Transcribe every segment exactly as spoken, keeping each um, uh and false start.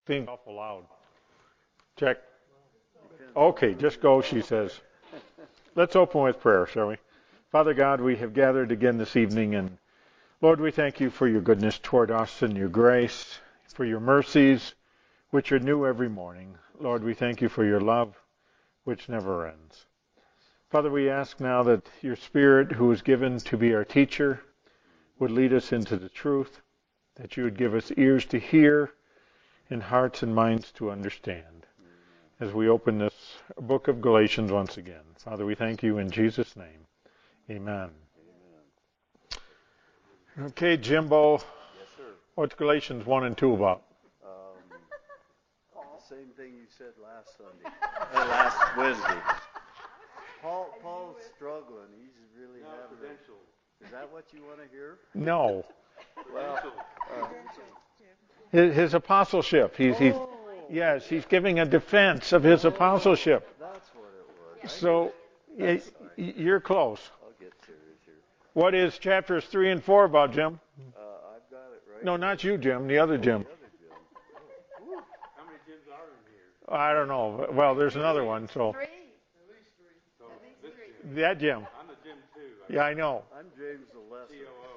Being awful loud. Check. Okay, just go, she says. Let's open with prayer, shall we? Father God, we have gathered again this evening, and Lord, we thank you for your goodness toward us and your grace, for your mercies, which are new every morning. Lord, we thank you for your love, which never ends. Father, we ask now that your Spirit, who is given to be our teacher, would lead us into the truth, that you would give us ears to hear and hearts and minds to understand as we open this book of Galatians once again. Father, we thank you in Jesus' name. Amen. Amen. Okay, Jimbo. Yes, sir. What's Galatians one and two about? Um, same thing you said last Sunday, uh, last Wednesday. Paul, Paul's struggling. He's really no, having. credential. A, is that what you want to hear? No. Well, uh, His, his apostleship. He's, he's, oh, yes, he's giving a defense of his apostleship. That's what it was. So y- you're close. I'll get serious here. What is chapters three and four about, Jim? Uh, I've got it right. No, not you, Jim. The other Jim. The other Jim. Oh, How many gyms are in here? I don't know. Well, there's another one. So Three. At least three. So At least this three. gym. that Jim. I'm the gym too. I Yeah, I know. I'm James the Lesser. T O O.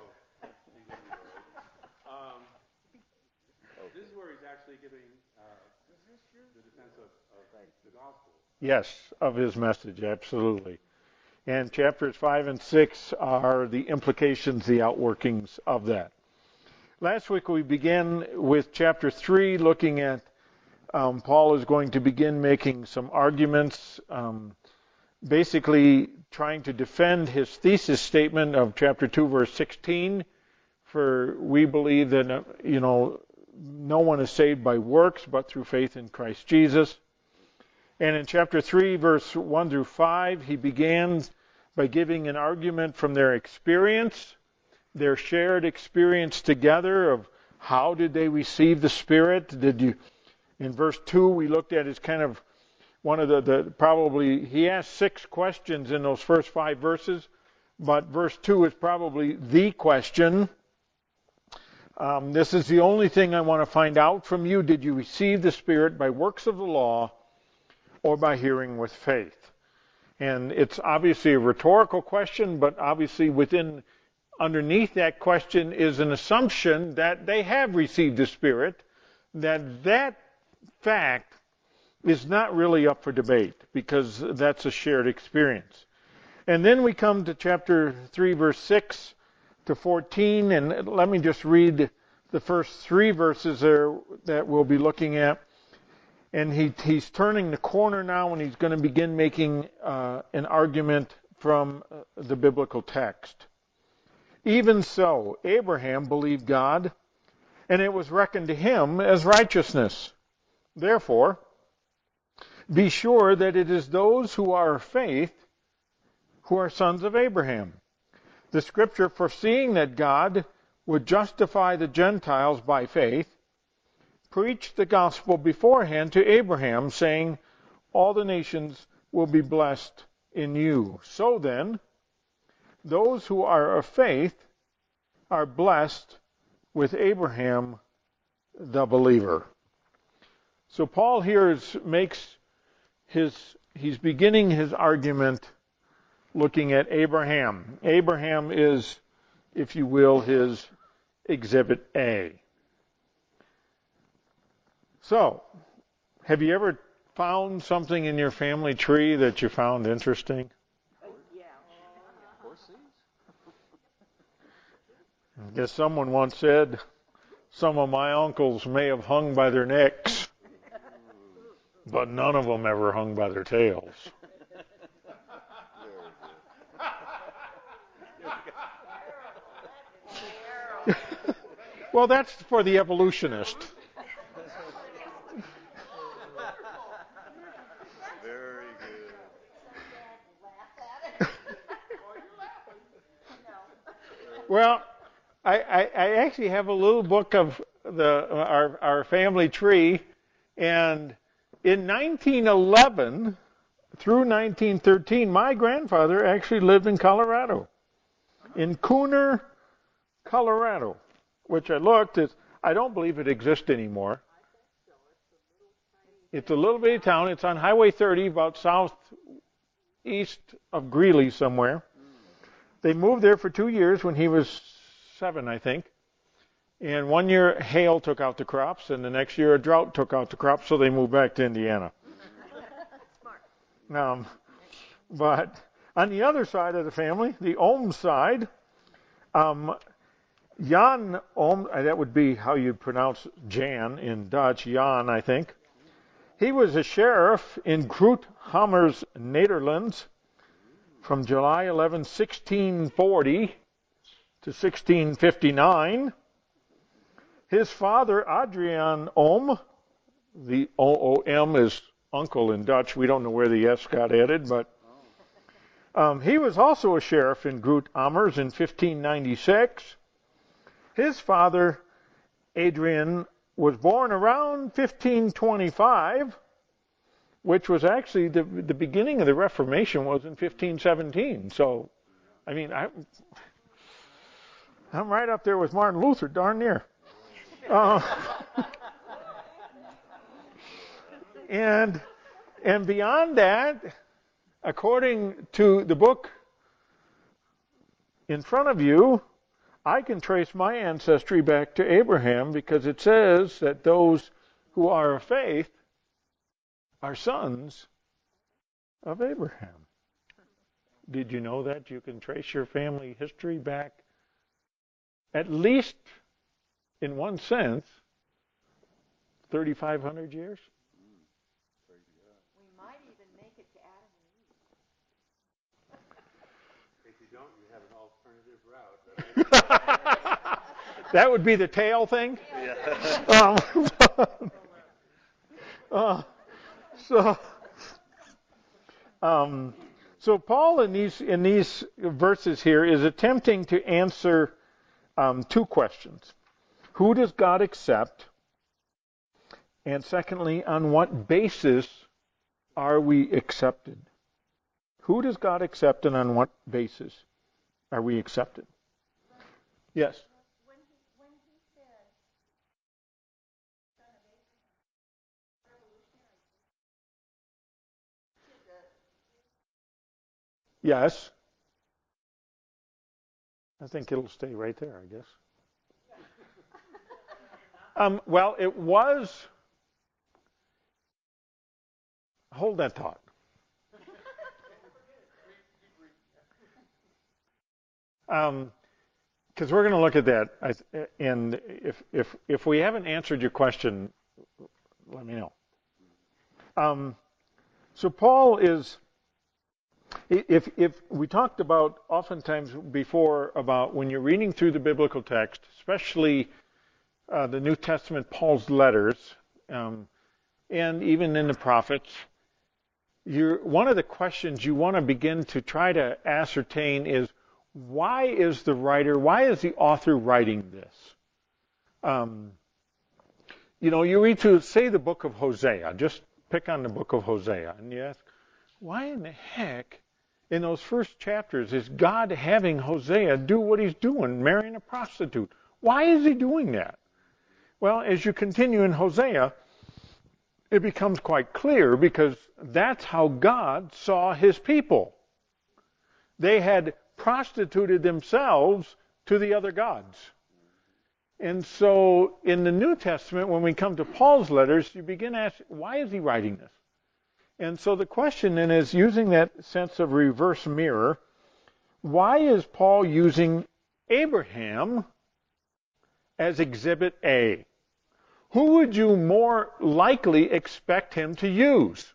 Um, this is where he's actually giving uh, the defense of, of the gospel. Yes, of his message, absolutely. And chapters five and six are the implications, the outworkings of that. Last week we began with chapter three, looking at um, Paul is going to begin making some arguments, um, basically trying to defend his thesis statement of chapter two, verse sixteen. For we believe that, uh, you know, no one is saved by works, but through faith in Christ Jesus. And in chapter three, verse one through five, he began by giving an argument from their experience, their shared experience together of how did they receive the Spirit. Did you? In verse two, we looked at as kind of one of the, the probably, he asked six questions in those first five verses, but verse two is probably the question. Um, this is the only thing I want to find out from you. Did you receive the Spirit by works of the law or by hearing with faith? And it's obviously a rhetorical question, but obviously within, underneath that question is an assumption that they have received the Spirit, that that fact is not really up for debate because that's a shared experience. And then we come to chapter three, verse six to fourteen, and let me just read the first three verses there that we'll be looking at. And he, he's turning the corner now, and he's going to begin making uh, an argument from uh, the biblical text. Even so, Abraham believed God, and it was reckoned to him as righteousness. Therefore, be sure that it is those who are of faith who are sons of Abraham. The Scripture, foreseeing that God would justify the Gentiles by faith, preached the gospel beforehand to Abraham, saying, all the nations will be blessed in you. So then, those who are of faith are blessed with Abraham the believer. So Paul here is, makes his, he's beginning his argument looking at Abraham. Abraham is, if you will, his exhibit A. So, have you ever found something in your family tree that you found interesting? Yeah. Horses? I guess someone once said, some of my uncles may have hung by their necks, but none of them ever hung by their tails. Well, that's for the evolutionist. Very good. Well, I, I, I actually have a little book of the our, our family tree, and in nineteen eleven through nineteen thirteen, my grandfather actually lived in Colorado, in Cooner, Colorado, which I looked at. I don't believe it exists anymore. It's a little bitty town. It's on Highway thirty, about southeast of Greeley somewhere. They moved there for two years when he was seven, I think. And one year, hail took out the crops, and the next year, a drought took out the crops, so they moved back to Indiana. Smart. Um, but on the other side of the family, the Ohm side, um, Jan Ohm, that would be how you'd pronounce Jan in Dutch, Jan, I think. He was a sheriff in Groot-Hammers, Netherlands, from July eleventh, sixteen forty to sixteen fifty-nine. His father, Adrian Ohm, the O O M is uncle in Dutch. We don't know where the S got added, but um, he was also a sheriff in Groot-Hammers in fifteen ninety-six. His father, Adrian, was born around fifteen twenty-five, which was actually the, the beginning of the Reformation was in fifteen seventeen. So, I mean, I, I'm right up there with Martin Luther, darn near. Uh, and and beyond that, according to the book in front of you, I can trace my ancestry back to Abraham because it says that those who are of faith are sons of Abraham. Did you know that? You can trace your family history back, at least in one sense, thirty-five hundred years? We might even make it to Adam and Eve. If you don't, you have an alternative route. That would be the tail thing? Yeah. Um, uh, so, um, so Paul in these in these verses here is attempting to answer um, two questions. Who does God accept? And secondly, on what basis are we accepted? Who does God accept and on what basis are we accepted? Yes? When he, when he said, son of Abraham, revolutionary, Yes. I think it'll stay right there, I guess. Um, well, it was. Hold that thought. Um, because we're going to look at that, I, and if if if we haven't answered your question, let me know. Um, so Paul is. If if we talked about oftentimes before about when you're reading through the biblical text, especially uh, the New Testament, Paul's letters, um, and even in the prophets, you're, one of the questions you want to begin to try to ascertain is why is the writer, why is the author writing this? Um, you know, you read through, say, the book of Hosea. Just pick on the book of Hosea, and you ask, why in the heck, in those first chapters, is God having Hosea do what he's doing, marrying a prostitute? Why is he doing that? Well, as you continue in Hosea, it becomes quite clear because that's how God saw his people. They had prostituted themselves to the other gods. And so in the New Testament, when we come to Paul's letters, you begin to ask, why is he writing this? And so the question then is, using that sense of reverse mirror, why is Paul using Abraham as exhibit A? Who would you more likely expect him to use?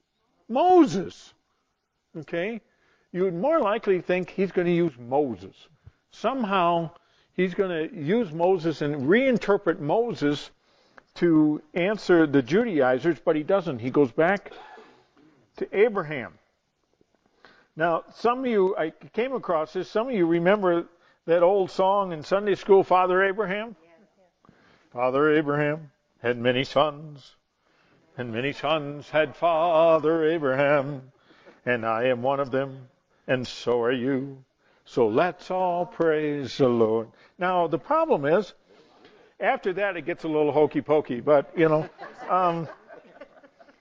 Moses. Okay? You would more likely think he's going to use Moses. Somehow he's going to use Moses and reinterpret Moses to answer the Judaizers, but he doesn't. He goes back to Abraham. Now, some of you, I came across this, some of you remember that old song in Sunday school, Father Abraham? Father Abraham had many sons, and many sons had Father Abraham, and I am one of them, and so are you. So let's all praise the Lord. Now, the problem is, after that it gets a little hokey pokey, but, you know, um,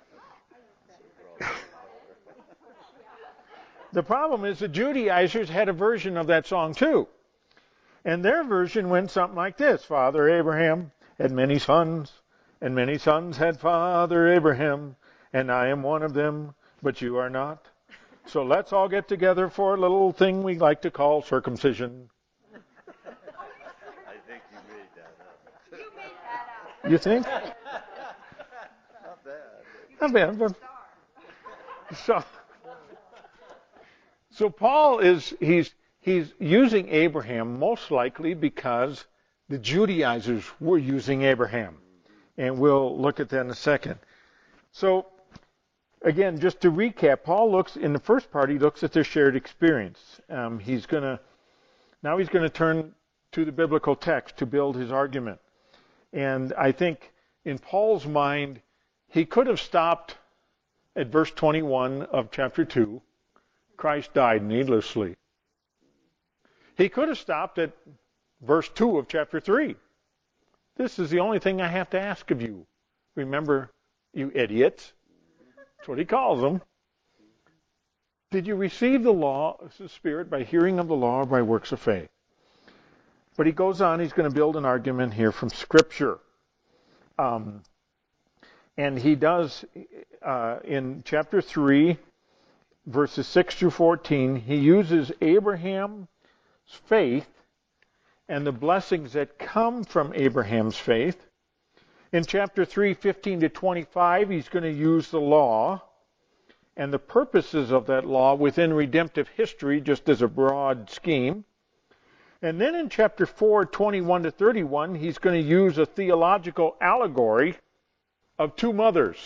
The problem is the Judaizers had a version of that song too. And their version went something like this. Father Abraham had many sons, and many sons had Father Abraham, and I am one of them, but you are not. So let's all get together for a little thing we like to call circumcision. I think you made that up. You made that up. You think? Not bad. Not bad, but so, so Paul is he's he's using Abraham most likely because the Judaizers were using Abraham, and we'll look at that in a second. So again, just to recap, Paul looks in the first part. He looks at their shared experience. Um, he's gonna now he's going to turn to the biblical text to build his argument, and I think in Paul's mind he could have stopped at verse twenty-one of chapter two, Christ died needlessly. He could have stopped at verse two of chapter three. This is the only thing I have to ask of you. Remember, you idiots. That's what he calls them. Did you receive the law, the Spirit, by hearing of the law or by works of faith? But he goes on, he's going to build an argument here from Scripture. Um, and he does, uh, in chapter three, verses six through fourteen, he uses Abraham's faith and the blessings that come from Abraham's faith. In chapter three, fifteen to twenty-five, he's going to use the law and the purposes of that law within redemptive history, just as a broad scheme. And then in chapter four, twenty-one to thirty-one, he's going to use a theological allegory of two mothers,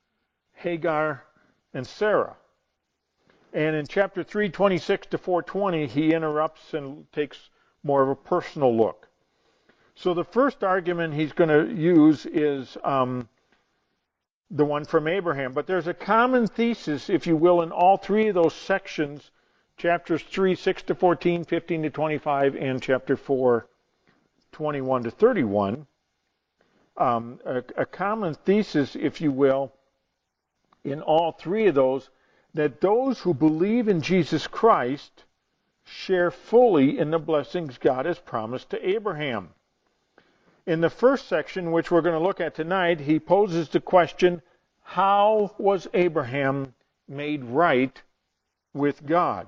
Hagar and Sarah. And in chapter three, twenty-six to four twenty, he interrupts and takes more of a personal look. So the first argument he's going to use is um, the one from Abraham. But there's a common thesis, if you will, in all three of those sections, chapters three, six to fourteen, fifteen to twenty-five, and chapter four, twenty-one to thirty-one. Um, a, a common thesis, if you will, in all three of those, that those who believe in Jesus Christ share fully in the blessings God has promised to Abraham. In the first section, which we're going to look at tonight, he poses the question, how was Abraham made right with God?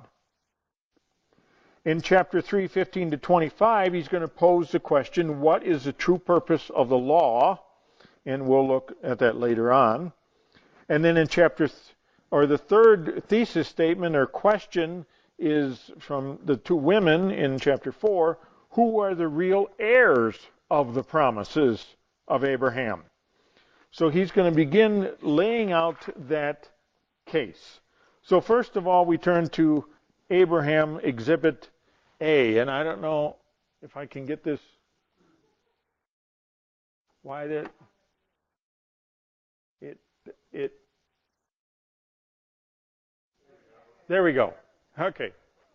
In chapter three, fifteen to twenty-five, he's going to pose the question, what is the true purpose of the law? And we'll look at that later on. And then in chapter, th- or the third thesis statement or question is from the two women in chapter four, who are the real heirs of the promises of Abraham? So he's going to begin laying out that case. So first of all, we turn to Abraham Exhibit A. And I don't know if I can get this. Why that? It, it. There we go. Okay.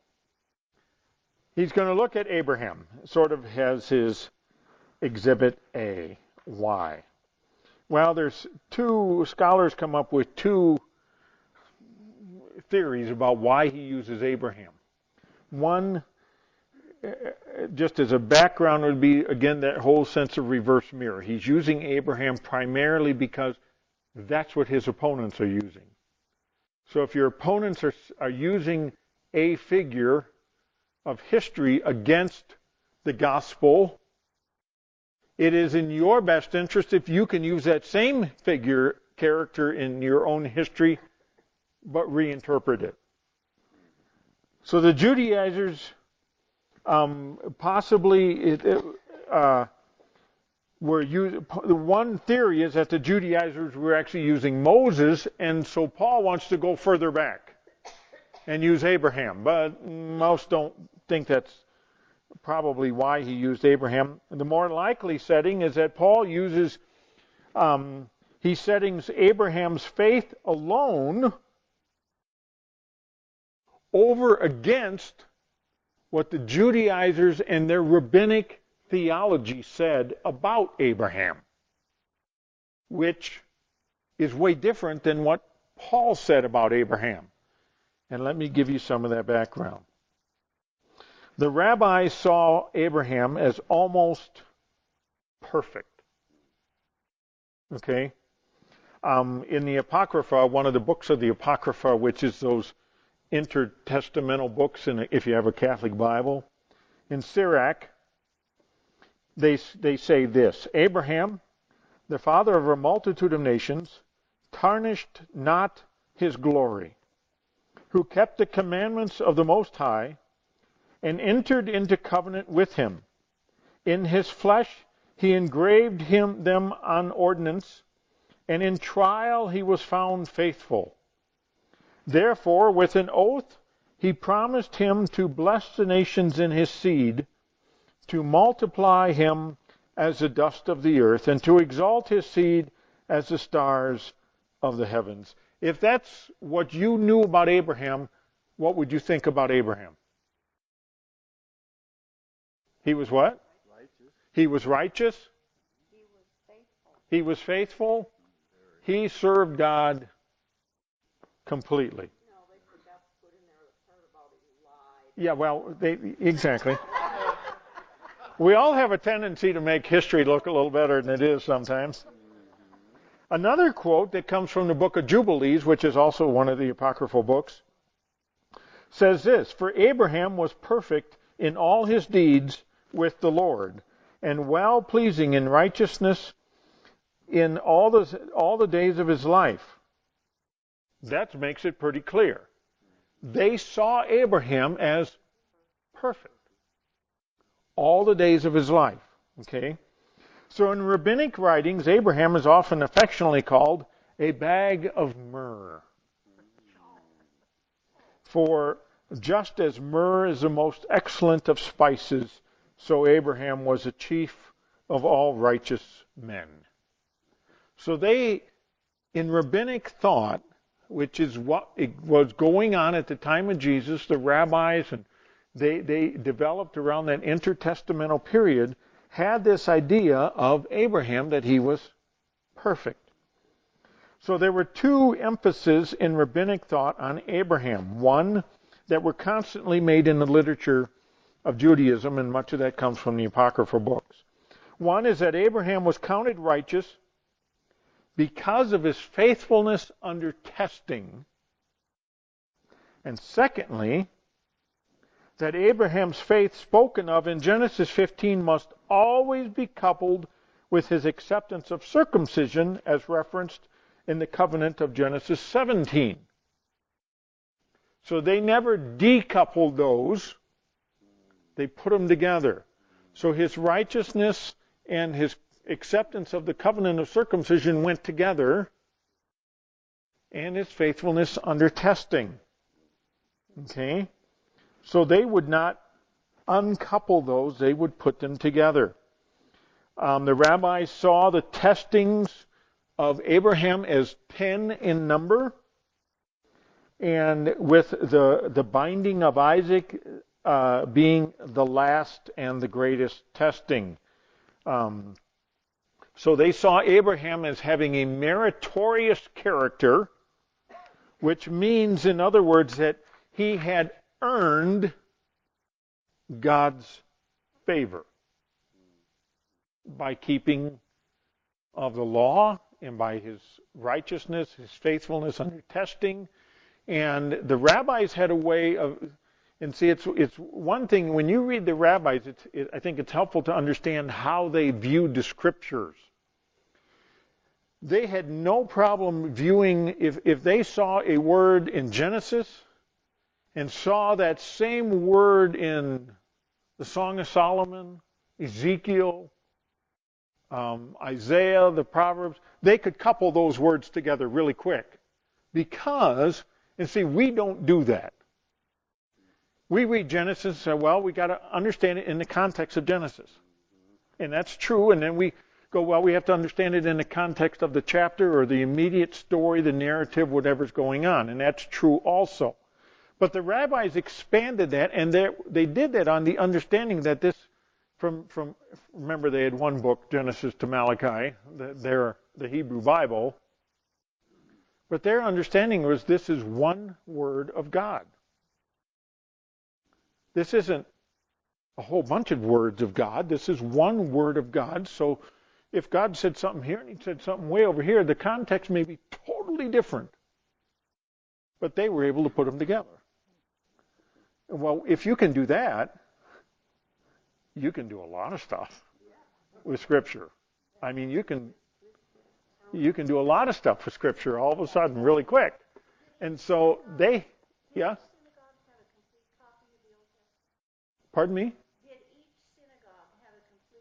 He's going to look at Abraham, sort of has his Exhibit A. Why? Well, there's two scholars come up with two theories about why he uses Abraham. One, just as a background, would be, again, that whole sense of reverse mirror. He's using Abraham primarily because that's what his opponents are using. So if your opponents are, are using a figure of history against the gospel, it is in your best interest if you can use that same figure, character in your own history, but reinterpret it. So the Judaizers, um, possibly, it, it, uh, were using, the one theory is that the Judaizers were actually using Moses, and so Paul wants to go further back and use Abraham. But most don't think that's probably why he used Abraham. The more likely setting is that Paul uses, um, he settings Abraham's faith alone over against what the Judaizers and their rabbinic theology said about Abraham, which is way different than what Paul said about Abraham. And let me give you some of that background. The rabbis saw Abraham as almost perfect. Okay? Um, in the Apocrypha, one of the books of the Apocrypha, which is those intertestamental books, in a, if you have a Catholic Bible, in Sirach, they, they say this: Abraham, the father of a multitude of nations, tarnished not his glory, who kept the commandments of the Most High, and entered into covenant with him. In his flesh he engraved him them on ordinance, and in trial he was found faithful. Therefore, with an oath he promised him to bless the nations in his seed, to multiply him as the dust of the earth, and to exalt his seed as the stars of the heavens. If that's what you knew about Abraham, what would you think about Abraham? He was what? Righteous. He was righteous. He was faithful. He was faithful. He served God completely. No, they forgot to put in there the part about he lied. Yeah, well, they, exactly. We all have a tendency to make history look a little better than it is sometimes. Another quote that comes from the book of Jubilees, which is also one of the apocryphal books, says this: For Abraham was perfect in all his deeds with the Lord, and well pleasing in righteousness in all the, all the days of his life. That makes it pretty clear. They saw Abraham as perfect all the days of his life. Okay? So in rabbinic writings, Abraham is often affectionately called a bag of myrrh. For just as myrrh is the most excellent of spices, so Abraham was a chief of all righteous men. So they, in rabbinic thought, which is what was going on at the time of Jesus, the rabbis, and they, they developed around that intertestamental period, had this idea of Abraham that he was perfect. So there were two emphases in rabbinic thought on Abraham. One that were constantly made in the literature of Judaism, and much of that comes from the apocryphal books. One is that Abraham was counted righteous because of his faithfulness under testing. And secondly, that Abraham's faith spoken of in Genesis fifteen must always be coupled with his acceptance of circumcision as referenced in the covenant of Genesis seventeen. So they never decoupled those. They put them together. So his righteousness and his acceptance of the covenant of circumcision went together, and his faithfulness under testing. Okay? So they would not uncouple those, they would put them together. Um, the rabbis saw the testings of Abraham as ten in number, and with the, the binding of Isaac uh, being the last and the greatest testing. Um, so they saw Abraham as having a meritorious character, which means, in other words, that he had earned God's favor by keeping of the law and by his righteousness, his faithfulness under testing. And the rabbis had a way of, and see, it's it's one thing when you read the rabbis. It's it, I think it's helpful to understand how they viewed the scriptures. They had no problem viewing if if they saw a word in Genesis and saw that same word in the Song of Solomon, Ezekiel, um, Isaiah, the Proverbs, they could couple those words together really quick. Because, and see, we don't do that. We read Genesis and say, well, we got to understand it in the context of Genesis. And that's true, and then we go, well, we have to understand it in the context of the chapter or the immediate story, the narrative, whatever's going on. And that's true also. But the rabbis expanded that, and they they did that on the understanding that this, from from remember they had one book, Genesis to Malachi, the, their the Hebrew Bible. But their understanding was this is one word of God. This isn't a whole bunch of words of God. This is one word of God. So if God said something here and he said something way over here, the context may be totally different. But they were able to put them together. Well, if you can do that, you can do a lot of stuff with Scripture. I mean, you can you can do a lot of stuff with Scripture all of a sudden really quick. And so they, yeah? Pardon me? Did each synagogue have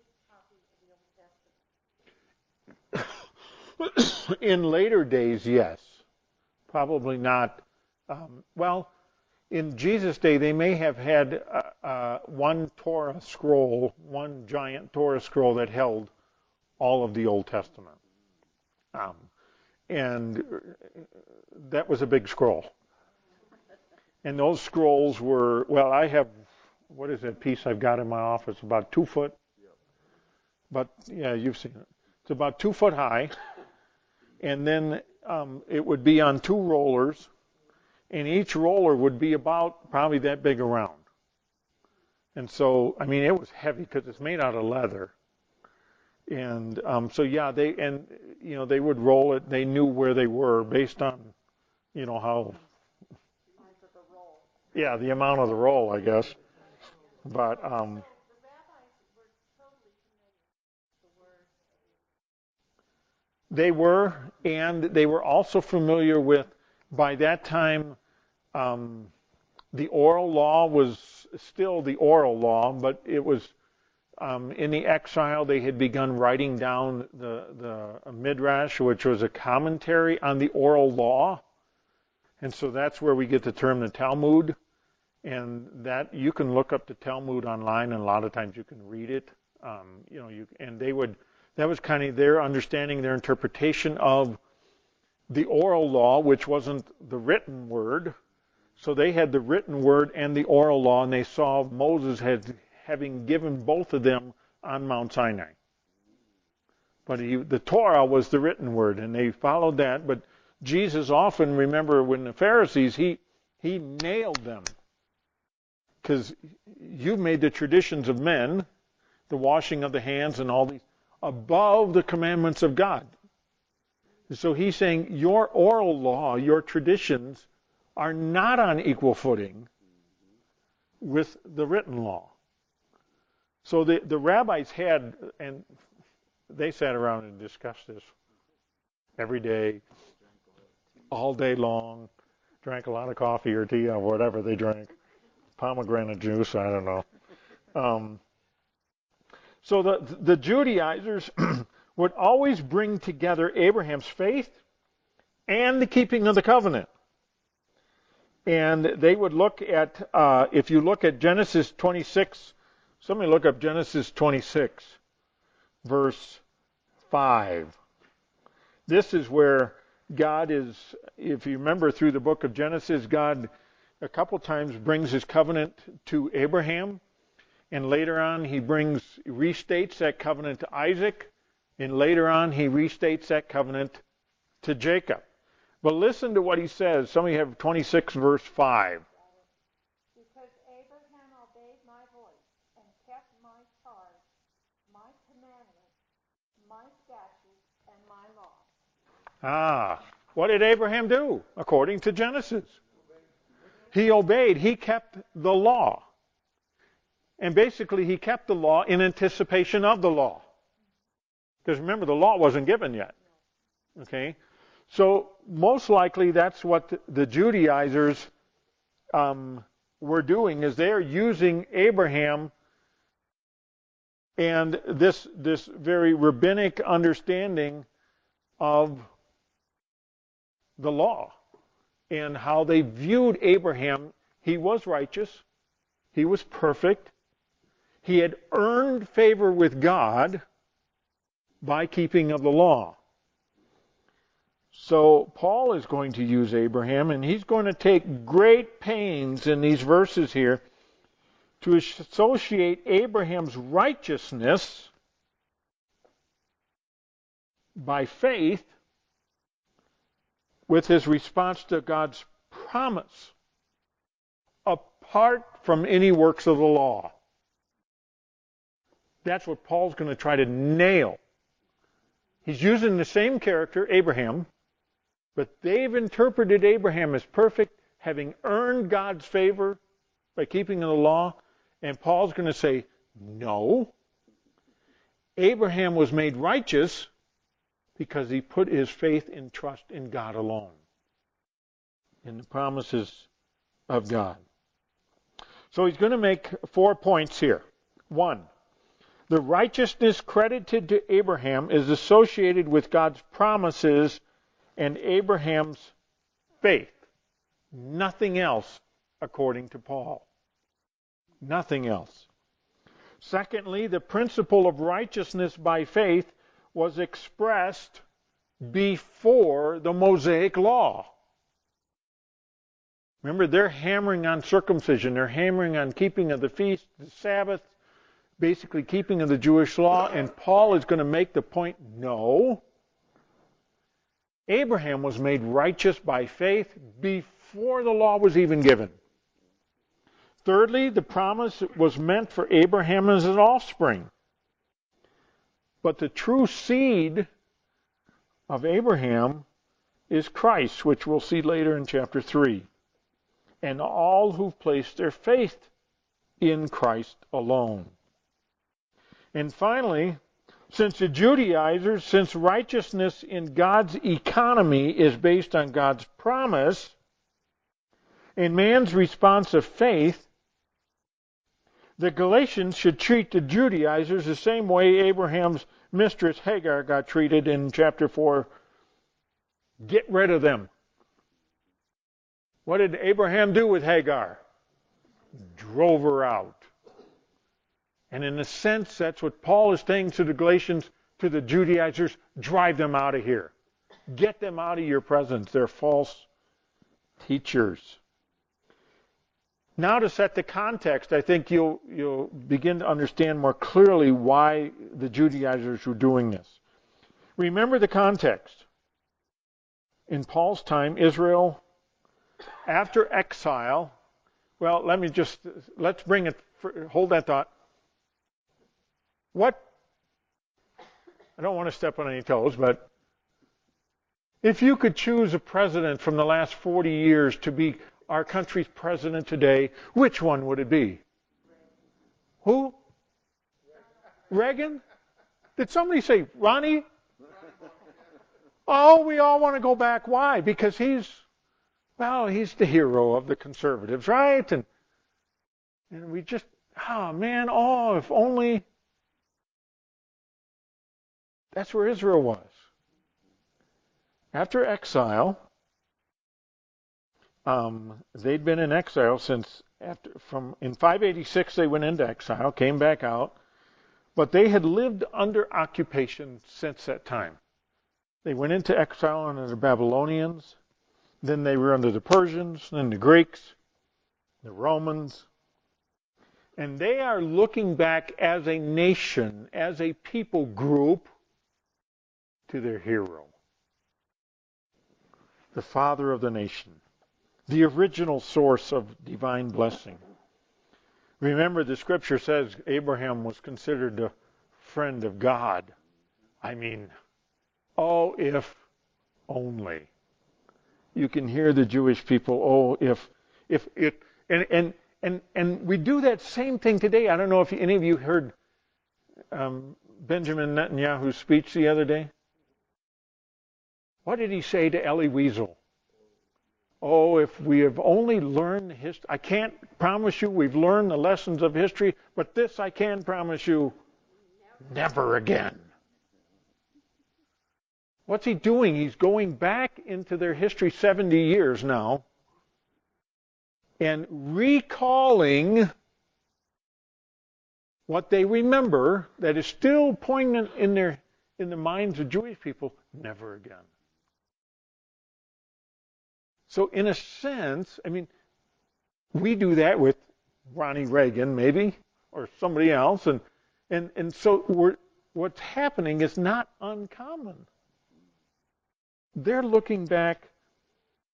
a complete copy of the Old Testament? In later days, yes. Probably not. Um, well, in Jesus' day, they may have had uh, uh, one Torah scroll, one giant Torah scroll that held all of the Old Testament. Um, and that was a big scroll. And those scrolls were, well, I have, what is that piece I've got in my office? About two foot. But, yeah, you've seen it. It's about two foot high. And then um, it would be on two rollers. And each roller would be about probably that big around. And so, I mean, it was heavy because it's made out of leather. And um, so, yeah, they and you know they would roll it. They knew where they were based on, you know how. Yeah, the amount of the roll, I guess. But um, they were, and they were also familiar with. By that time, um, the oral law was still the oral law, but it was. Um, in the exile, they had begun writing down the, the Midrash, which was a commentary on the oral law. And so that's where we get the term the Talmud. And that you can look up the Talmud online, and a lot of times you can read it. Um, you know, you and they would. That was kind of their understanding, their interpretation of the oral law, which wasn't the written word. So they had the written word and the oral law, and they saw Moses had. having given both of them on Mount Sinai. But he, the Torah was the written word, and they followed that. But Jesus often, remember, when the Pharisees, he he nailed them. Because you've made the traditions of men, the washing of the hands and all these, above the commandments of God. So he's saying your oral law, your traditions, are not on equal footing with the written law. So the, the rabbis had, and they sat around and discussed this every day, all day long, drank a lot of coffee or tea or whatever they drank, pomegranate juice, I don't know. Um, so the, the Judaizers would always bring together Abraham's faith and the keeping of the covenant. And they would look at, uh, if you look at Genesis twenty-six, somebody look up Genesis twenty-six, verse five. This is where God is, if you remember through the book of Genesis, God a couple times brings his covenant to Abraham, and later on he brings, restates that covenant to Isaac, and later on he restates that covenant to Jacob. But listen to what he says. Some of you have twenty-six, verse five. Because Abraham obeyed my voice and kept my charge, my commandments, my statutes, and my laws. Ah, what did Abraham do according to Genesis? He obeyed. He kept the law. And basically he kept the law in anticipation of the law. Because remember, the law wasn't given yet. Okay? So most likely that's what the Judaizers um, were doing, is they're using Abraham and this this very rabbinic understanding of the law and how they viewed Abraham. He was righteous. He was perfect. He had earned favor with God by keeping of the law. So Paul is going to use Abraham, and he's going to take great pains in these verses here to associate Abraham's righteousness by faith with his response to God's promise, apart from any works of the law. That's what Paul's going to try to nail. He's using the same character, Abraham, but they've interpreted Abraham as perfect, having earned God's favor by keeping the law. And Paul's going to say, no. Abraham was made righteous because he put his faith and trust in God alone, in the promises of God. So he's going to make four points here. One, the righteousness credited to Abraham is associated with God's promises and Abraham's faith. Nothing else, according to Paul. Nothing else. Secondly, the principle of righteousness by faith was expressed before the Mosaic law. Remember, they're hammering on circumcision. They're hammering on keeping of the feast, the Sabbath, basically keeping of the Jewish law. And Paul is going to make the point, no. Abraham was made righteous by faith before the law was even given. Thirdly, the promise was meant for Abraham as an offspring. But the true seed of Abraham is Christ, which we'll see later in chapter three. And all who've placed their faith in Christ alone. And finally, since the Judaizers, since righteousness in God's economy is based on God's promise, and man's response of faith, the Galatians should treat the Judaizers the same way Abraham's mistress Hagar got treated in chapter four. Get rid of them. What did Abraham do with Hagar? Drove her out. And in a sense, that's what Paul is saying to the Galatians, to the Judaizers, drive them out of here. Get them out of your presence. They're false teachers. Now to set the context, I think you'll, you'll begin to understand more clearly why the Judaizers were doing this. Remember the context. In Paul's time, Israel, after exile, well, let me just, let's bring it, hold that thought. What, I don't want to step on any toes, but if you could choose a president from the last forty years to be our country's president today, which one would it be? Who? Reagan? Did somebody say Ronnie? Oh, we all want to go back. Why? Because he's, well, he's the hero of the conservatives, right? And and we just, oh man, oh, if only. That's where Israel was. After exile, um, they'd been in exile since after from in five eighty-six they went into exile, came back out, but they had lived under occupation since that time. They went into exile under the Babylonians, then they were under the Persians, then the Greeks, the Romans, and they are looking back as a nation, as a people group, to their hero, the father of the nation, the original source of divine blessing. Remember, the scripture says Abraham was considered a friend of God. I mean, oh, if only. You can hear the Jewish people, oh, if, if it, and, and, and, and we do that same thing today. I don't know if any of you heard um, Benjamin Netanyahu's speech the other day. What did he say to Elie Wiesel? Oh, if we have only learned history, I can't promise you we've learned the lessons of history, but this I can promise you, never again. What's he doing? He's going back into their history seventy years now and recalling what they remember that is still poignant in their in the minds of Jewish people, never again. So in a sense, I mean, we do that with Ronnie Reagan, maybe, or somebody else, and and and so we're, what's happening is not uncommon. They're looking back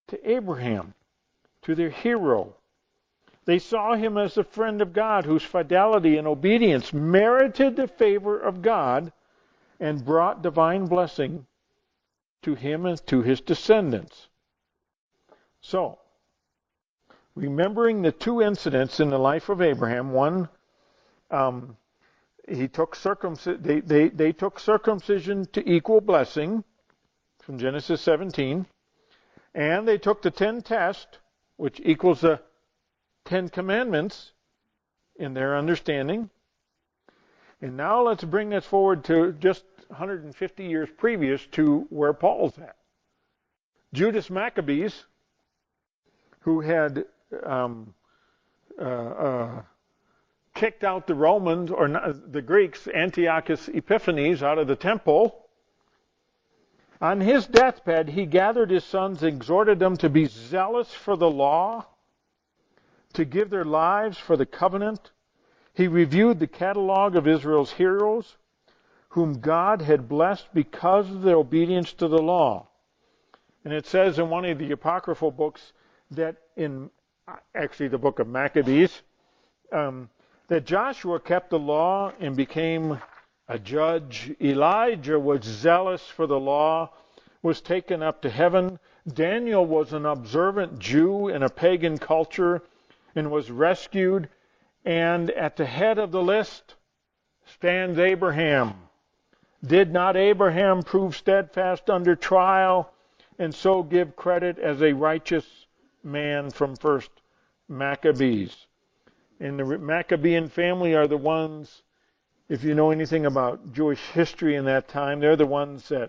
to Abraham, to their hero. They saw him as the friend of God whose fidelity and obedience merited the favor of God and brought divine blessing to him and to his descendants. So, remembering the two incidents in the life of Abraham, one, um, he took circumc- they, they, they took circumcision to equal blessing, from Genesis seventeen, and they took the ten test, which equals the Ten Commandments in their understanding. And now let's bring this forward to just one hundred fifty years previous to where Paul's at. Judas Maccabees, who had um, uh, uh, kicked out the Romans, or not, the Greeks, Antiochus Epiphanes, out of the temple, on his deathbed he gathered his sons, exhorted them to be zealous for the law, to give their lives for the covenant. He reviewed the catalog of Israel's heroes, whom God had blessed because of their obedience to the law. And it says in one of the apocryphal books that in, actually the book of Maccabees, um, that Joshua kept the law and became a judge. Elijah was zealous for the law, was taken up to heaven. Daniel was an observant Jew in a pagan culture and was rescued. And at the head of the list stands Abraham. Did not Abraham prove steadfast under trial, and so give credit as a righteous man from First Maccabees? And the Maccabean family are the ones, if you know anything about Jewish history in that time, they're the ones that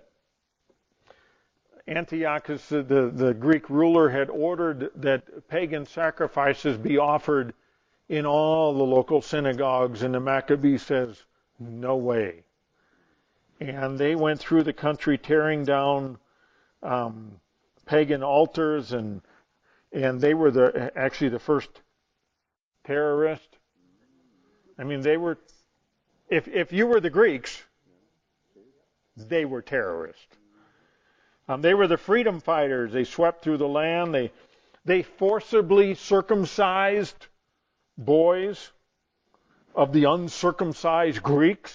Antiochus, the, the Greek ruler, had ordered that pagan sacrifices be offered in all the local synagogues, and the Maccabee says, no way. And they went through the country tearing down um, pagan altars, and and they were the actually the first terrorist. I mean, they were, if if you were the Greeks, they were terrorists. Um, they were the freedom fighters. They swept through the land. They they forcibly circumcised boys of the uncircumcised Greeks.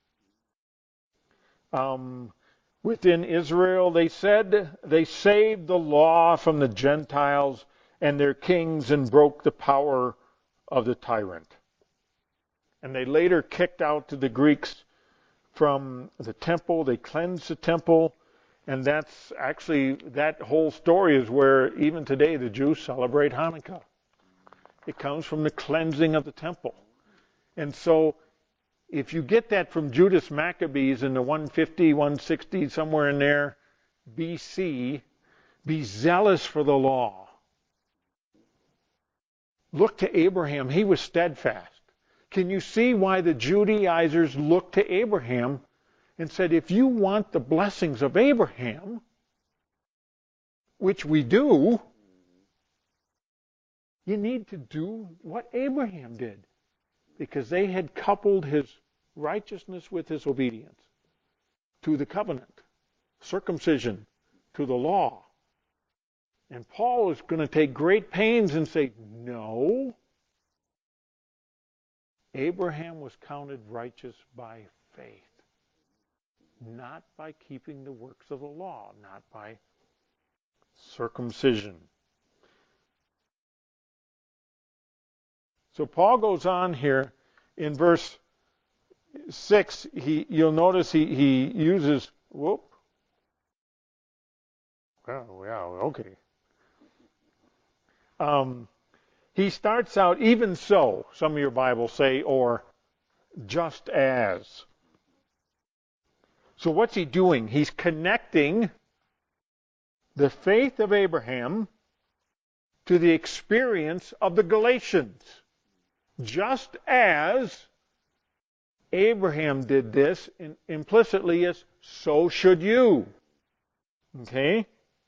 Um, within Israel, they said they saved the law from the Gentiles and their kings and broke the power of the tyrant. And they later kicked out to the Greeks from the temple. They cleansed the temple. And that's actually, that whole story is where even today the Jews celebrate Hanukkah. It comes from the cleansing of the temple. And so if you get that from Judas Maccabees in the one fifty, one sixty, somewhere in there, B C, be zealous for the law. Look to Abraham. He was steadfast. Can you see why the Judaizers looked to Abraham and said, if you want the blessings of Abraham, which we do, you need to do what Abraham did. Because they had coupled his righteousness with his obedience to the covenant, circumcision, to the law. And Paul is going to take great pains and say, no, Abraham was counted righteous by faith, not by keeping the works of the law, not by circumcision. So Paul goes on here in verse six. He, you'll notice he, he uses, whoop. Oh, yeah, okay. Um, he starts out, even so, some of your Bibles say, or just as. So what's he doing? He's connecting the faith of Abraham to the experience of the Galatians. Just as Abraham did this, implicitly is, so should you. Okay?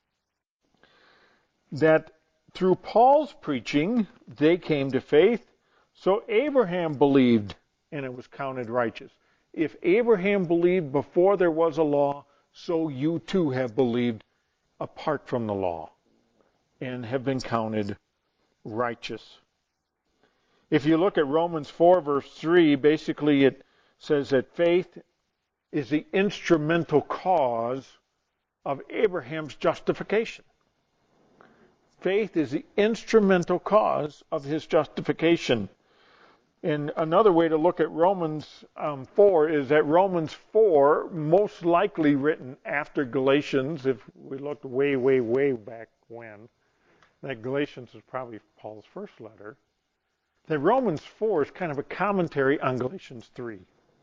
That through Paul's preaching, they came to faith. So Abraham believed, and it was counted righteous. If Abraham believed before there was a law, so you too have believed apart from the law. and have been counted righteous. If you look at Romans four, verse three, basically it says that faith is the instrumental cause of Abraham's justification. Faith is the instrumental cause of his justification. And another way to look at Romans um, four is that Romans four, most likely written after Galatians, if we looked way, way, way back when, that Galatians is probably Paul's first letter, that Romans four is kind of a commentary on Galatians three.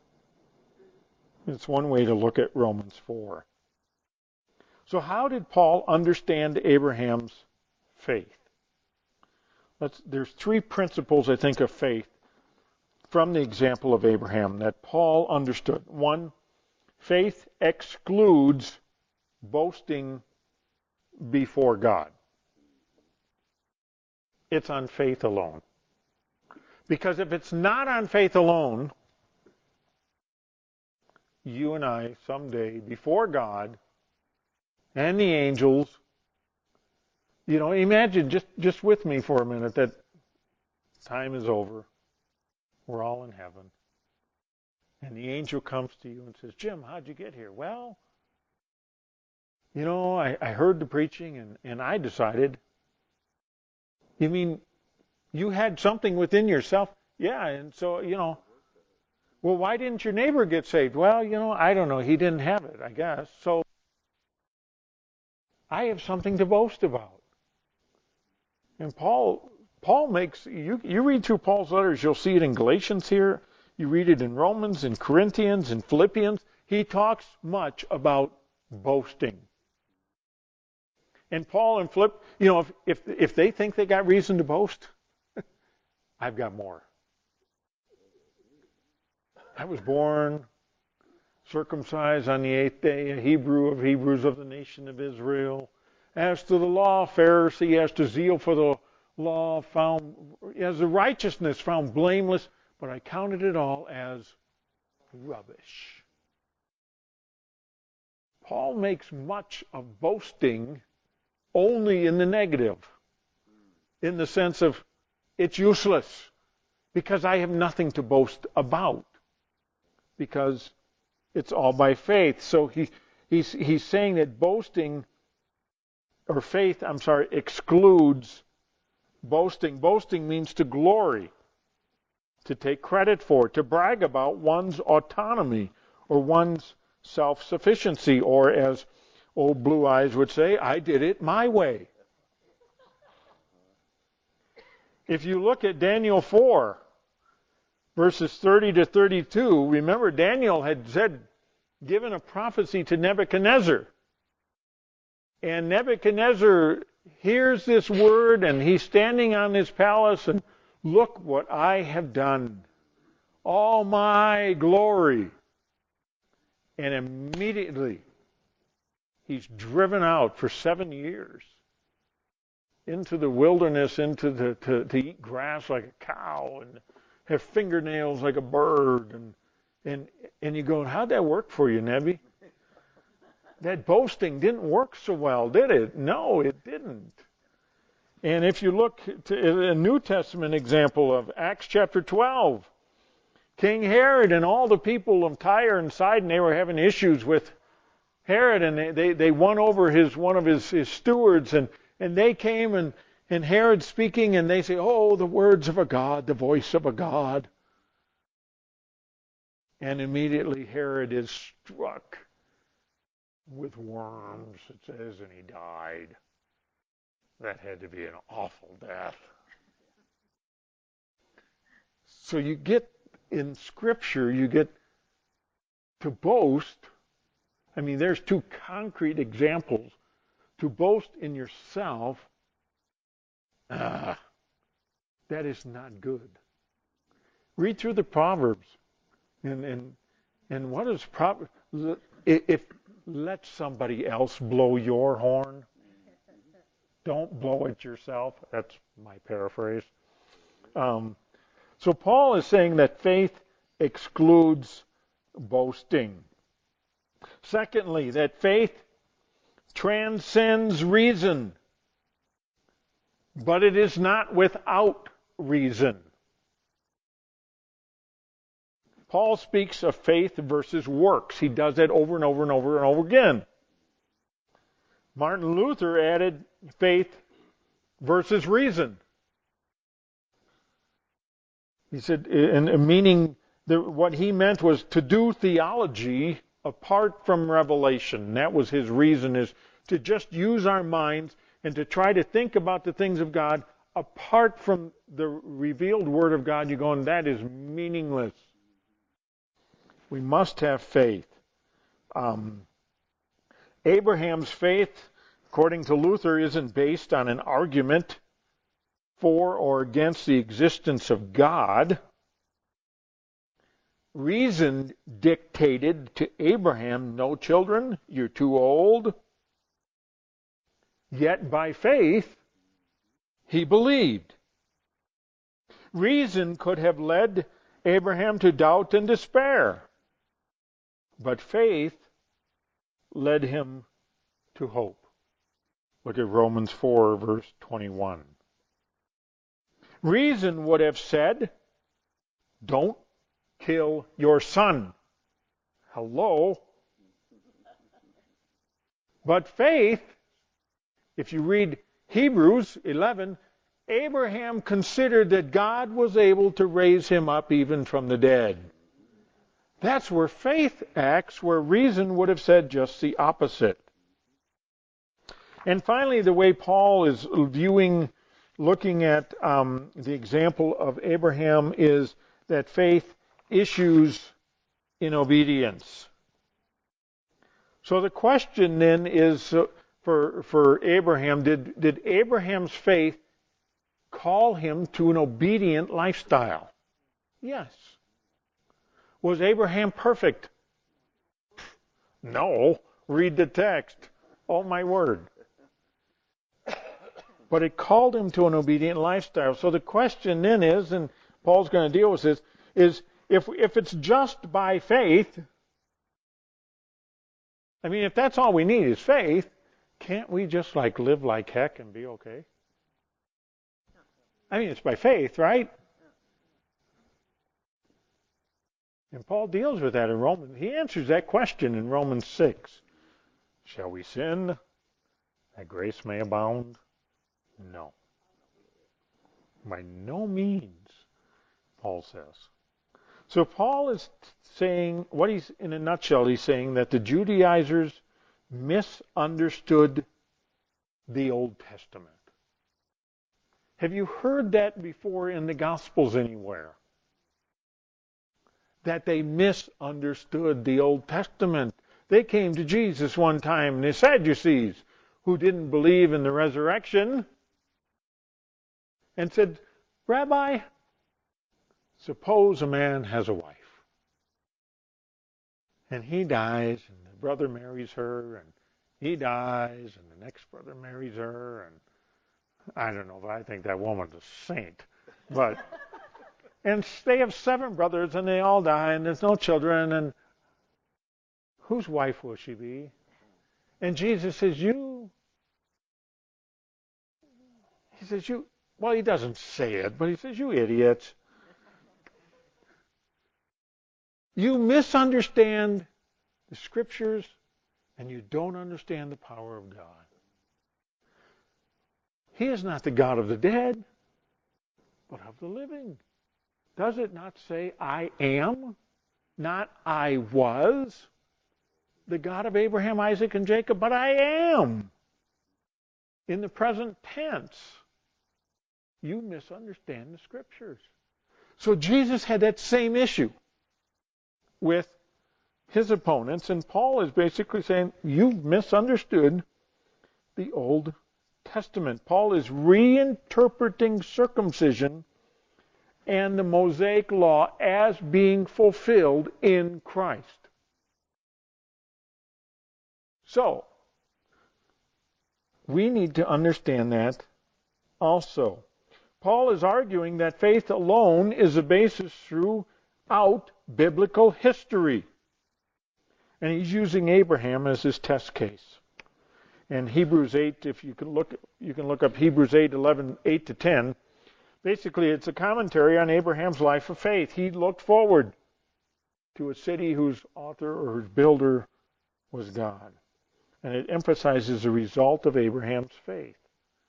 It's one way to look at Romans four. So how did Paul understand Abraham's faith? Let's, there's three principles, I think, of faith from the example of Abraham that Paul understood. One, faith excludes boasting before God. It's on faith alone. Because if it's not on faith alone, you and I someday, before God and the angels, you know, imagine just, just with me for a minute that time is over. We're all in heaven. And the angel comes to you and says, Jim, how'd you get here? Well, you know, I, I heard the preaching and, and I decided. You mean you had something within yourself? Yeah, and so, you know, well, why didn't your neighbor get saved? Well, you know, I don't know. He didn't have it, I guess. So I have something to boast about. And Paul Paul makes, you, you read through Paul's letters, you'll see it in Galatians here. You read it in Romans, in Corinthians, in Philippians. He talks much about boasting. And Paul and Philip, you know, if, if, if they think they got reason to boast, I've got more. I was born, circumcised on the eighth day, a Hebrew of Hebrews of the nation of Israel. As to the law, Pharisee, as to zeal for the law, found as a righteousness found blameless, but I counted it all as rubbish. Paul makes much of boasting only in the negative, in the sense of it's useless because I have nothing to boast about, because it's all by faith. So he he's he's saying that boasting or faith, I'm sorry, excludes boasting. Boasting means to glory, to take credit for, to brag about one's autonomy or one's self-sufficiency, or as old Blue Eyes would say, I did it my way. If you look at Daniel four, verses thirty to thirty-two, remember Daniel had said, given a prophecy to Nebuchadnezzar. And Nebuchadnezzar hears this word, and he's standing on his palace, and look what I have done. All my glory. And immediately, he's driven out for seven years into the wilderness, into the to, to eat grass like a cow and have fingernails like a bird. And and and you go, how'd that work for you, Nebby? That boasting didn't work so well, did it? No, it didn't. And if you look to a New Testament example of Acts chapter twelve, King Herod and all the people of Tyre and Sidon, they were having issues with Herod, and they, they, they won over his one of his, his stewards, and, and they came and, and Herod speaking, and they say, oh, the words of a God, the voice of a God. And immediately Herod is struck with worms, it says, and he died. That had to be an awful death. So you get, in Scripture, you get to boast. I mean, there's two concrete examples. To boast in yourself, ah, that is not good. Read through the Proverbs. And and and what is Proverbs? If let somebody else blow your horn, don't blow it yourself. That's my paraphrase. Um, so Paul is saying that faith excludes boasting. Secondly, that faith transcends reason. but it is not without reason. Paul speaks of faith versus works. He does that over and over and over and over again. Martin Luther added faith versus reason. He said, and meaning that what he meant was to do theology apart from revelation. That was his reason, is to just use our minds and to try to think about the things of God apart from the revealed Word of God. You're going, that is meaningless. We must have faith. Um, Abraham's faith, according to Luther, isn't based on an argument for or against the existence of God. Reason dictated to Abraham, no children, you're too old. Yet by faith, he believed. Reason could have led Abraham to doubt and despair, but faith led him to hope. Look at Romans four, verse twenty-one. Reason would have said, don't kill your son. Hello? But faith, if you read Hebrews eleven, Abraham considered that God was able to raise him up even from the dead. That's where faith acts, where reason would have said just the opposite. And finally, the way Paul is viewing, looking at um, the example of Abraham is that faith issues in obedience. So the question then is uh, for, for Abraham, did, did Abraham's faith call him to an obedient lifestyle? Yes. Was Abraham perfect? No. Read the text. Oh, my word. But it called him to an obedient lifestyle. So the question then is, and Paul's going to deal with this, is if, if it's just by faith, I mean, if that's all we need is faith, can't we just like live like heck and be okay? I mean, it's by faith, right? And Paul deals with that in Romans. He answers that question in Romans six. Shall we sin that grace may abound? No. By no means, Paul says. So Paul is saying, what he's, in a nutshell, he's saying that the Judaizers misunderstood the Old Testament. Have you heard that before in the Gospels anywhere? That they misunderstood the Old Testament. They came to Jesus one time, and the Sadducees, who didn't believe in the resurrection, and said, Rabbi, suppose a man has a wife, and he dies, and the brother marries her, and he dies, and the next brother marries her, and I don't know, but I think that woman's a saint. But and they have seven brothers, and they all die, and there's no children, and whose wife will she be? And Jesus says, you, he says, you, well, he doesn't say it, but he says, you idiots. You misunderstand the Scriptures, and you don't understand the power of God. He is not the God of the dead, but of the living. Does it not say, I am, not I was, the God of Abraham, Isaac, and Jacob, but I am, in the present tense? You misunderstand the Scriptures. So Jesus had that same issue with his opponents, and Paul is basically saying, you've misunderstood the Old Testament. Paul is reinterpreting circumcision and the Mosaic law as being fulfilled in Christ. So, we need to understand that also. Paul is arguing that faith alone is the basis throughout biblical history. And he's using Abraham as his test case. And Hebrews eight, if you can look, you can look up Hebrews eight, eleven, eight to ten. Basically, it's a commentary on Abraham's life of faith. He looked forward to a city whose author or whose builder was God. And it emphasizes the result of Abraham's faith.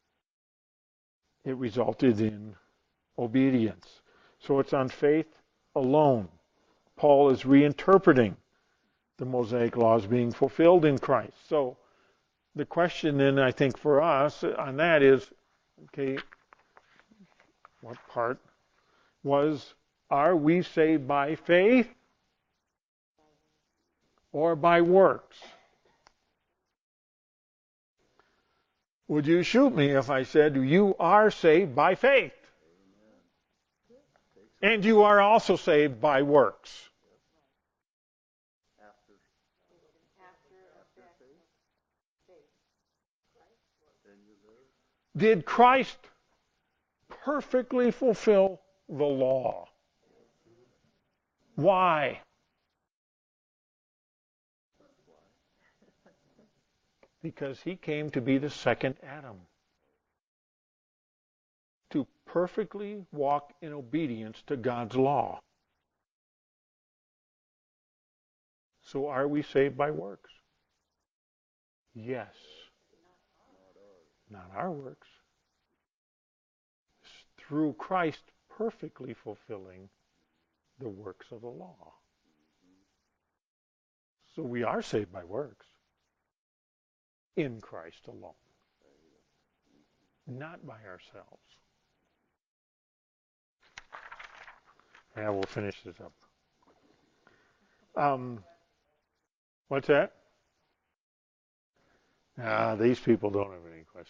It resulted in obedience. So it's on faith alone. Paul is reinterpreting the Mosaic laws being fulfilled in Christ. So the question then, I think, for us on that is, okay, what part was, are we saved by faith or by works? Would you shoot me if I said you are saved by faith? And you are also saved by works. Did Christ perfectly fulfill the law? Why? Because he came to be the second Adam. To perfectly walk in obedience to God's law. So are we saved by works? Yes. Not our works. Through Christ perfectly fulfilling the works of the law. So we are saved by works. In Christ alone. Not by ourselves. Yeah, we'll finish this up. Um, what's that? Ah, these people don't have any questions.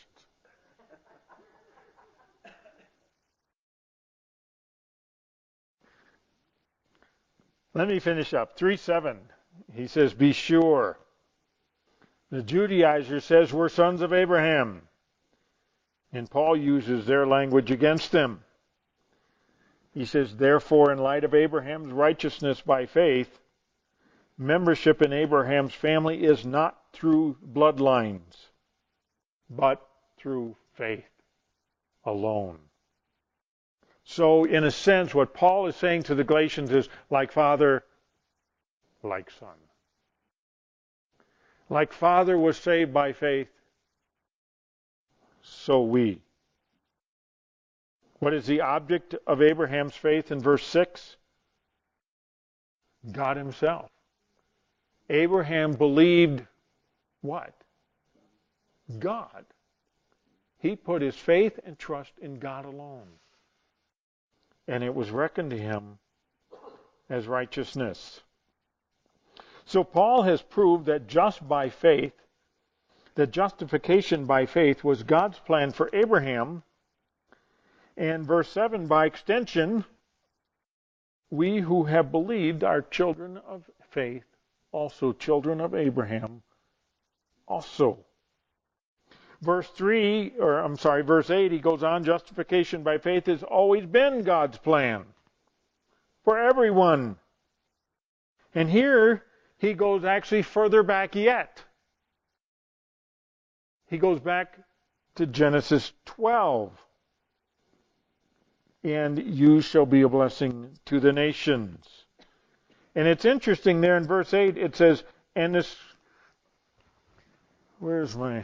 Let me finish up. three seven. He says, be sure. The Judaizer says we're sons of Abraham. And Paul uses their language against them. He says, therefore, in light of Abraham's righteousness by faith, membership in Abraham's family is not through bloodlines, but through faith alone. So, in a sense, what Paul is saying to the Galatians is, like father, like son. Like father was saved by faith, so we. What is the object of Abraham's faith in verse six? God himself. Abraham believed what? God. He put his faith and trust in God alone. And it was reckoned to him as righteousness. So Paul has proved that just by faith, that justification by faith was God's plan for Abraham. And verse seven, by extension, we who have believed are children of faith, also children of Abraham, also. Verse three, or I'm sorry, verse eight, he goes on, justification by faith has always been God's plan for everyone. And here, he goes actually further back yet. He goes back to Genesis twelve. And you shall be a blessing to the nations. And it's interesting there in verse eight, it says, and this, where's my,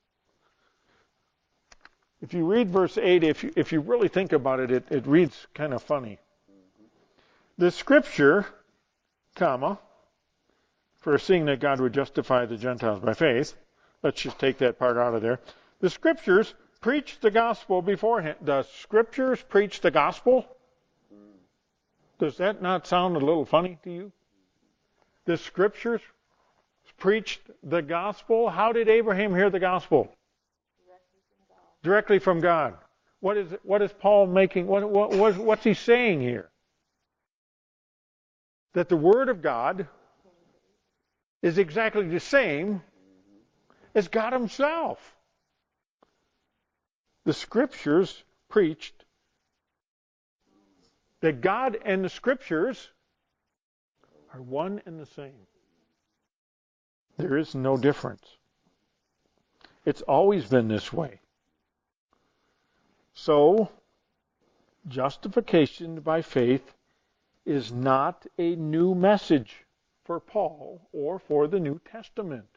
if you read verse eight, if you, if you really think about it, it, it reads kind of funny. The scripture, comma, for seeing that God would justify the Gentiles by faith, let's just take that part out of there. The scriptures preach the gospel beforehand. The scriptures preach the gospel? Does that not sound a little funny to you? The scriptures preached the gospel. How did Abraham hear the gospel? Directly from God. What is what is Paul making? What, what, what what's he saying here? That the word of God is exactly the same as God himself. The scriptures preached that God and the scriptures are one and the same. There is no difference. It's always been this way. So, justification by faith is not a new message for Paul or for the New Testament.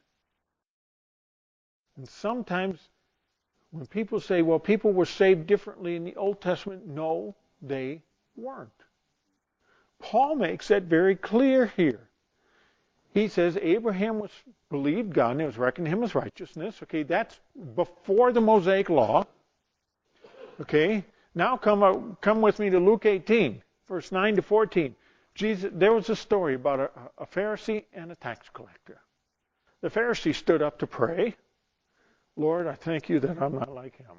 And sometimes when people say, well, people were saved differently in the Old Testament, no, they weren't. Paul makes that very clear here. He says Abraham was believed God and it was reckoned to him as righteousness. Okay, that's before the Mosaic Law. Okay, now come uh, come with me to Luke eighteen, verse nine to fourteen. Jesus, there was a story about a, a Pharisee and a tax collector. The Pharisee stood up to pray. Lord, I thank you that I'm not like him.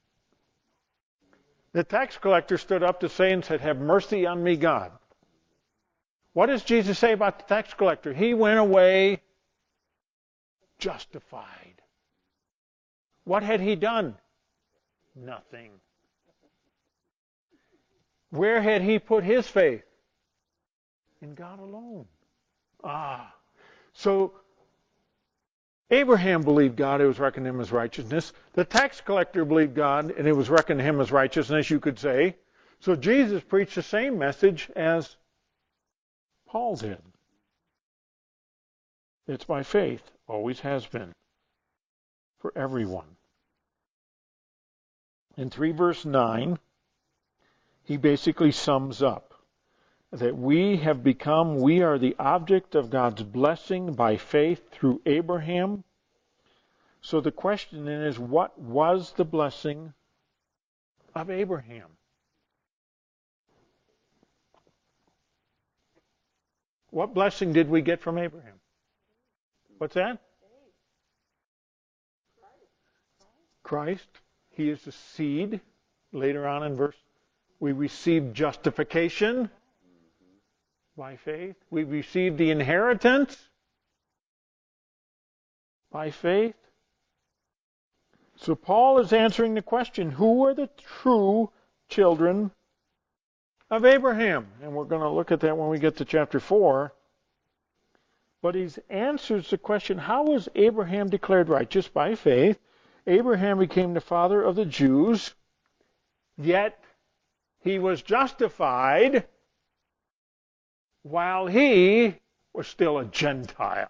The tax collector stood up to say and said, have mercy on me, God. What does Jesus say about the tax collector? He went away justified. What had he done? Nothing. Where had he put his faith? In God alone. Ah. So, Abraham believed God, it was reckoned to him as righteousness. The tax collector believed God, and it was reckoned to him as righteousness, you could say. So Jesus preached the same message as Paul did. It's by faith, always has been, for everyone. In three verse nine, he basically sums up that we have become, we are the object of God's blessing by faith through Abraham. So the question then is, what was the blessing of Abraham? What blessing did we get from Abraham? What's that? Christ. He is the seed. Later on in verse, we received justification by faith. We received the inheritance by faith. So Paul is answering the question, who are the true children of Abraham? And we're going to look at that when we get to chapter four. But he answers the question, how was Abraham declared righteous? By faith. Abraham became the father of the Jews, yet he was justified while he was still a Gentile.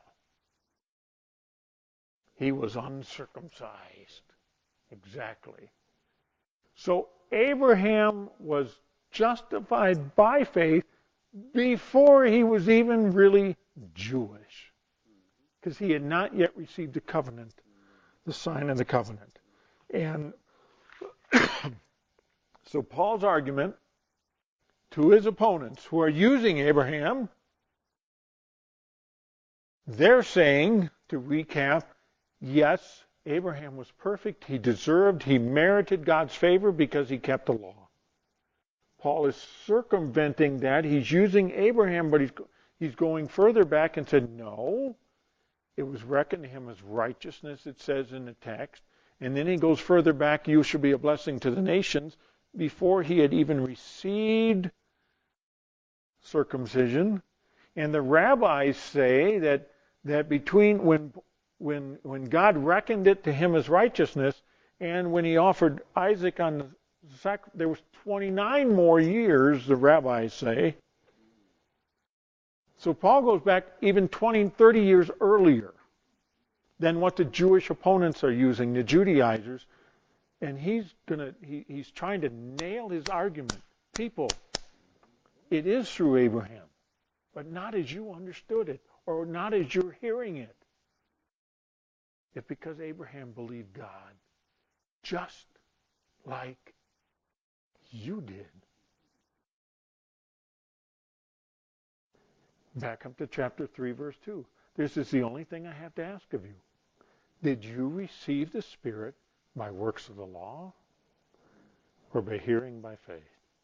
He was uncircumcised. Exactly. So Abraham was justified by faith before he was even really Jewish, because he had not yet received the covenant, the sign of the covenant. And so Paul's argument to his opponents who are using Abraham, they're saying, to recap, yes, Abraham was perfect. He deserved, he merited God's favor because he kept the law. Paul is circumventing that. He's using Abraham, but he's he's going further back and said, no, it was reckoned to him as righteousness, it says in the text. And then he goes further back, you shall be a blessing to the nations, before he had even received circumcision. And the rabbis say that that between when when when God reckoned it to him as righteousness and when he offered Isaac on the sacrifice, there was twenty-nine more years, the rabbis say. So Paul goes back even twenty, thirty years earlier than what the Jewish opponents are using, the Judaizers. And he's gonna he, he's trying to nail his argument. People, it is through Abraham, but not as you understood it, or not as you're hearing it. It's because Abraham believed God just like you did. Back up to chapter three, verse two. This is the only thing I have to ask of you. Did you receive the Spirit by works of the law, or by hearing by faith?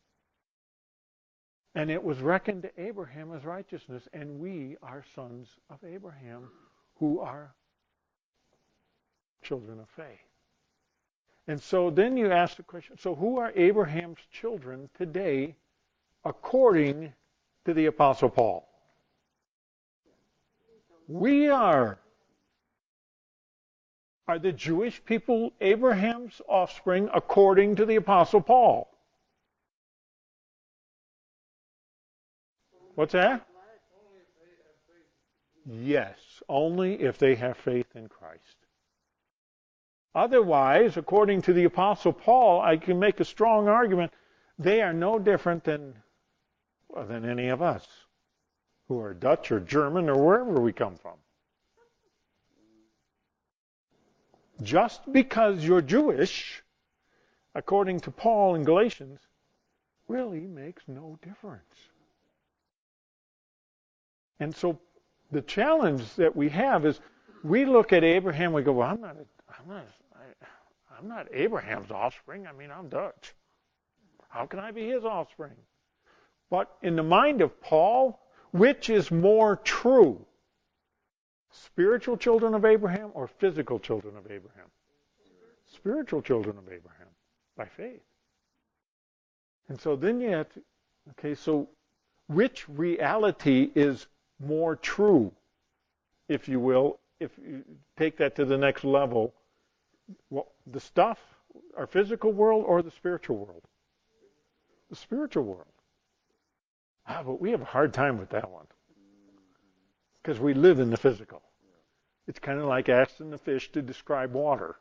And it was reckoned to Abraham as righteousness, and we are sons of Abraham, who are children of faith. And so then you ask the question, so who are Abraham's children today according to the Apostle Paul? We are. Are the Jewish people Abraham's offspring according to the Apostle Paul? What's that? Yes, only if they have faith in Christ. Otherwise, according to the Apostle Paul, I can make a strong argument, they are no different than, well, than any of us who are Dutch or German or wherever we come from. Just because you're Jewish, according to Paul in Galatians, really makes no difference. And so the challenge that we have is we look at Abraham, we go, well, I'm not, I'm not, I, I'm not Abraham's offspring. I mean, I'm Dutch. How can I be his offspring? But in the mind of Paul, which is more true? Spiritual children of Abraham or physical children of Abraham? Spiritual children of Abraham, by faith. And so then you have to, okay, so which reality is more true, if you will, if you take that to the next level? Well, the stuff, our physical world or the spiritual world? The spiritual world. Ah, but we have a hard time with that one. Because we live in the physical. It's kind of like asking the fish to describe water.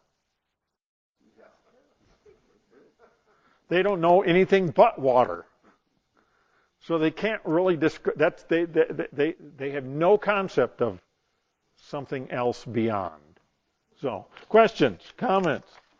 They don't know anything but water. So they can't really describe, that's, they, they, they, they have no concept of something else beyond. So, questions, comments?